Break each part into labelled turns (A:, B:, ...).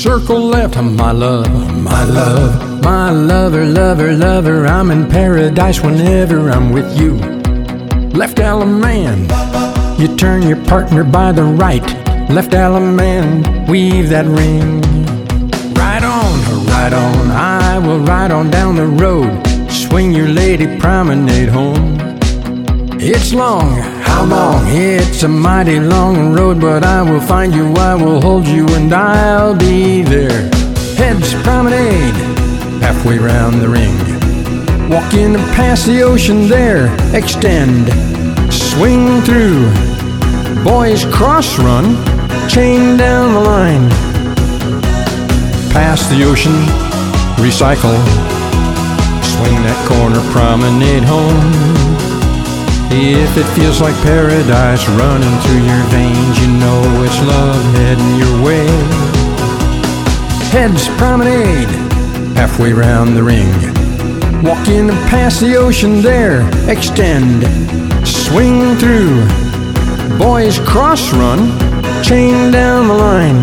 A: circle left. My love, my love, my lover, lover, lover. I'm in paradise whenever I'm with you. Left element, you turn your partner by the right. Left element, weave that ring. Right on, I will ride on down the road. Swing your lady, promenade home. It's long, how long? It's a mighty long road, but I will find you, I will hold you, and I'll be there. Heads promenade, halfway round the ring. Walk in and past the ocean there. Extend, swing through. Boys cross run, chain down the line. Past the ocean, recycle. Swing that corner, promenade home. If it feels like paradise running through your veins, you know it's love heading your way. Heads promenade, halfway round the ring. Walk in and past the ocean there. Extend, swing through. Boys cross run, chain down the line.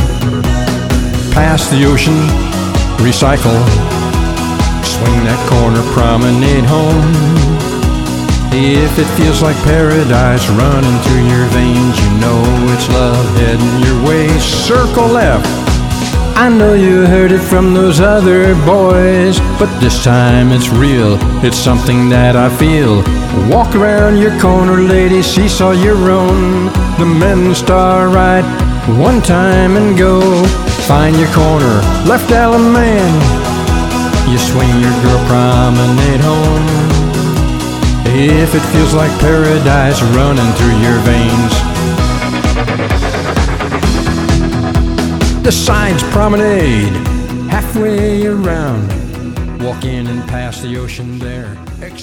A: Past the ocean, recycle. Swing that corner, promenade home. If it feels like paradise running through your veins, you know it's love heading your way. Circle left. I know you heard it from those other boys, but this time it's real, it's something that I feel. Walk around your corner, lady, seesaw your own. The men star right, one time and go. Find your corner, left element. You swing your girl, promenade home. If it feels like paradise running through your veins. The sides promenade, halfway around. Walk in and past the ocean there.